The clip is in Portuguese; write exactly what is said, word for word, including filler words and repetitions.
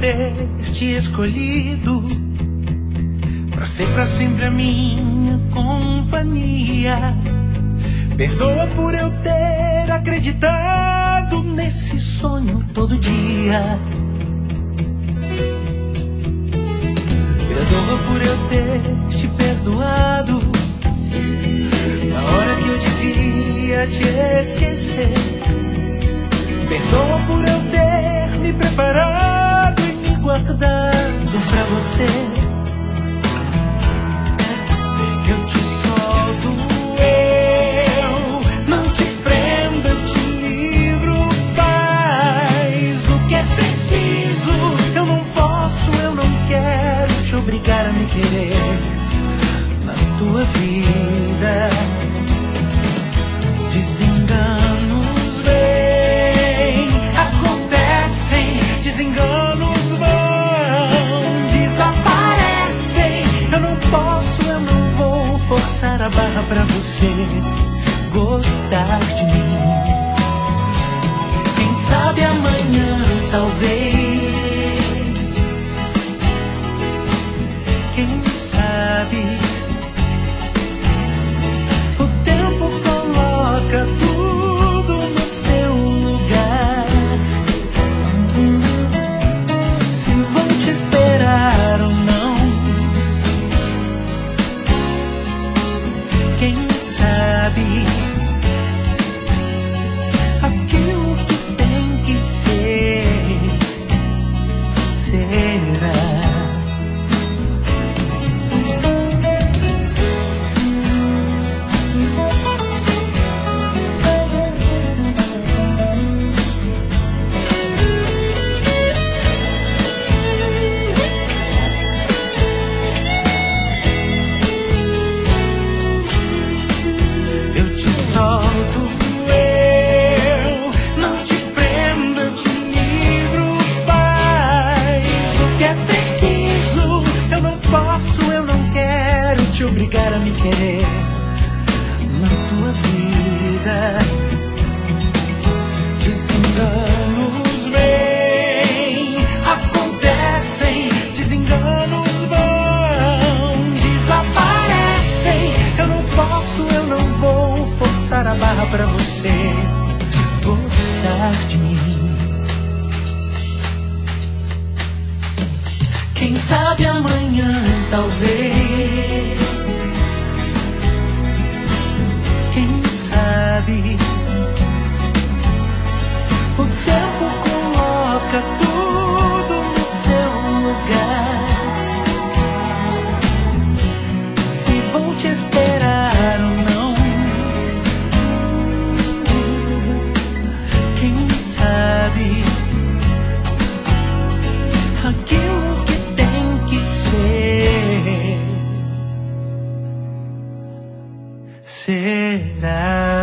ter te escolhido pra ser pra sempre a minha companhia. Perdoa por eu ter acreditado nesse sonho todo dia. Perdoa por eu ter te perdoado na hora que eu devia te esquecer. Perdoa por eu ter me preparado e me guardado pra você. Eu te solto, eu não te prendo, eu te livro, faz o que é preciso. Eu não posso, eu não quero te obrigar a me querer na tua vida. Desenganos vêm, acontecem, desenganos vão, desaparecem. Eu não posso, eu não vou forçar a barra pra você gostar de mim. Quem sabe amanhã, talvez. Quem sabe? O tempo coloca tudo no seu lugar. Se vão te esperar ou não, quem sabe? Aquilo que tem que ser, será. Obrigar a me querer na tua vida. Desenganos vêm, acontecem, desenganos vão, desaparecem. Eu não posso, eu não vou forçar a barra pra você gostar de mim. Quem sabe amanhã, talvez. Quem sabe? O tempo coloca tudo no seu lugar. Se vão te esperar ou não, quem sabe? Aquilo que tem que ser, será.